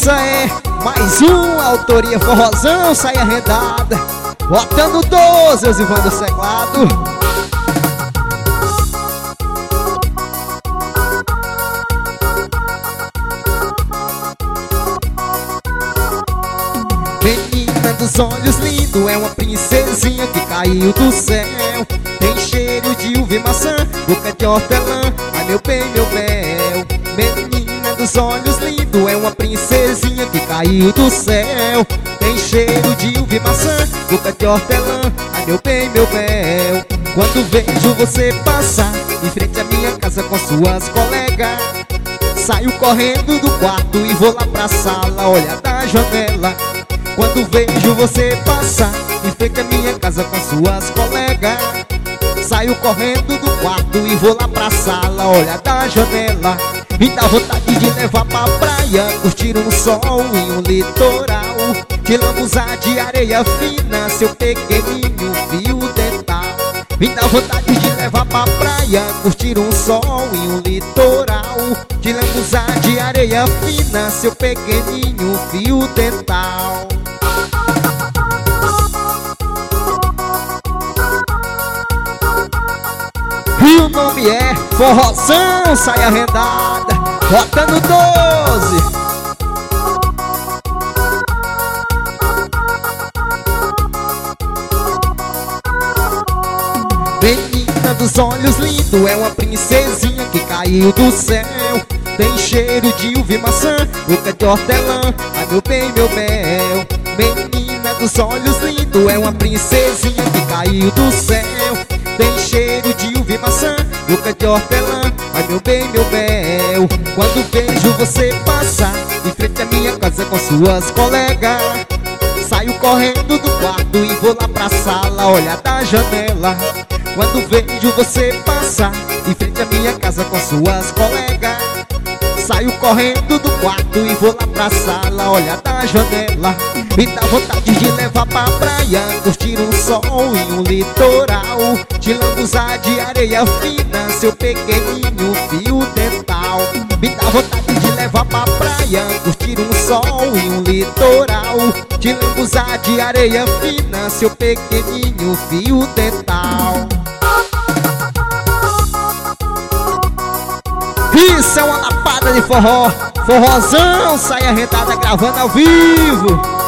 essa é mais uma autoria forrozão, saia arrendada. Botando 12, Osivando Ceglado. Menina dos olhos lindo, é uma princesinha que caiu do céu. Tem cheiro de uva e maçã, boca de hortelã, ai meu bem, meu mel. Menina dos olhos lindo, é uma princesinha que caiu do céu. Tem cheiro de uva e maçã, boca de hortelã, ai meu bem, meu mel. Quando vejo você passar em frente à minha casa com suas colegas, saio correndo do quarto e vou lá pra sala olhar da janela. Quando vejo você passar em frente à minha casa com suas colegas, saio correndo do quarto e vou lá pra sala olhar da janela. Me dá vontade de levar pra praia, curtir um sol em um litoral, te lambuzar de areia fina, seu pequenininho fio dental. Me dá vontade de levar pra praia, curtir um sol em um litoral, te lambuzar de areia fina, seu pequenininho fio dental. E o nome é forrozão, saia arrendada, botando 12. Menina dos olhos lindo, é uma princesinha que caiu do céu. Tem cheiro de uva e maçã, boca de hortelã, ai meu bem, meu mel. Menina dos olhos lindo, é uma princesinha que caiu do céu. Tem cheiro de uva e maçã, boca de hortelã, ai meu bem, meu mel. Quando vejo você passar em frente à minha casa com suas colegas, saio correndo do quarto e vou lá pra sala olhar da janela. Quando vejo você passar em frente à minha casa com suas colegas, saio correndo do quarto e vou lá pra sala olhar da janela. Me dá vontade de levar pra praia, curtir um sol em um litoral, te lambuzar de areia fina, seu pequenininho fio dental. Me dá vontade de levar pra praia, curtir um sol em um litoral, te lambuzar de areia fina, seu pequenininho fio dental. Isso é uma lapada de forró, forrozão, saia arrendada gravando ao vivo.